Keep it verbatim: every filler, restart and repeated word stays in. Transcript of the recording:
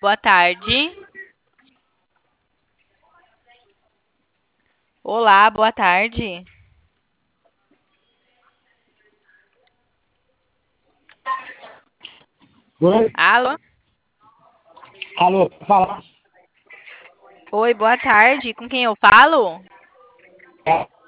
Boa tarde. Olá, boa tarde. Oi? Alô? Alô, fala. Oi, boa tarde. Com quem eu falo? É,